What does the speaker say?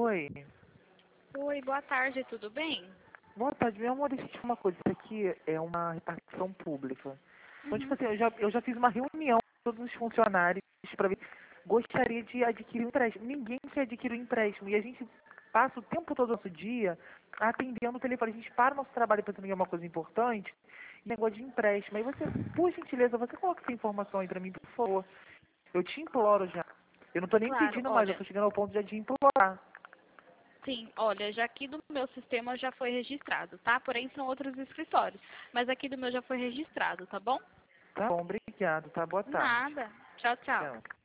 Oi. Oi, boa tarde, tudo bem? Boa tarde, meu amor, deixa eu te falar uma coisa. Isso aqui é uma repartição pública. Então, tipo Uhum. assim, eu já fiz uma reunião com todos os funcionários para ver. Gostaria de adquirir um empréstimo. Ninguém quer adquirir um empréstimo. E a gente passa o tempo todo do nosso dia atendendo o telefone. A gente para o nosso trabalho pensando em uma coisa importante, e negócio de empréstimo. Aí você, por gentileza, você coloca essa informação aí para mim, por favor. Eu te imploro já. Eu não tô nem Claro, pedindo mais, eu olha, tô chegando ao ponto de implorar. sim, olha, já aqui do meu sistema já foi registrado, tá? Porém são outros escritórios, mas aqui do meu já foi registrado, tá bom? Tá bom, obrigado, tá? Boa tarde. Nada. Tchau, tchau. Tchau.